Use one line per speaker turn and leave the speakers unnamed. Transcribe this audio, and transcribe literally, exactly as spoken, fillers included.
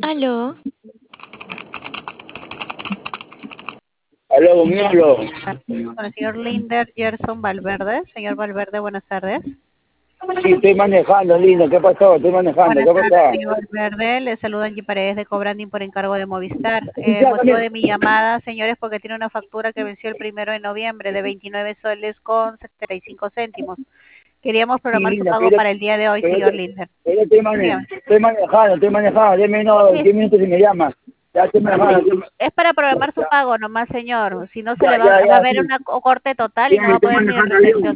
Aló,
Aló, conmigo hablo.
Con el señor Linder Gerson Valverde. Señor Valverde, buenas tardes.
Sí, estoy manejando, lindo. ¿Qué pasó? Estoy manejando.
Buenas
¿Qué
tardes,
pasó?
señor Valverde. Le saluda Angie Paredes de Cobranding por encargo de Movistar.
Sí,
Eh, el
ya,
motivo
también.
de mi llamada, señores, porque tiene una factura que venció el primero de noviembre de veintinueve soles con setenta y cinco céntimos. Queríamos
Sí,
programar su
linda,
pago
pero,
para el día de hoy,
pero,
señor Linder.
pero estoy, mane-
Dígame.
estoy manejando, estoy manejando. Deme unos
Sí,
diez minutos y me llama. Ya estoy manejando. estoy-
es para programar su
Ya,
pago nomás, señor. Si no, se
ya,
le va,
ya,
va a
ya,
haber
sí.
una co- corte total
Sí,
y no va a
estoy
poder ni
manejando avión.
recepción.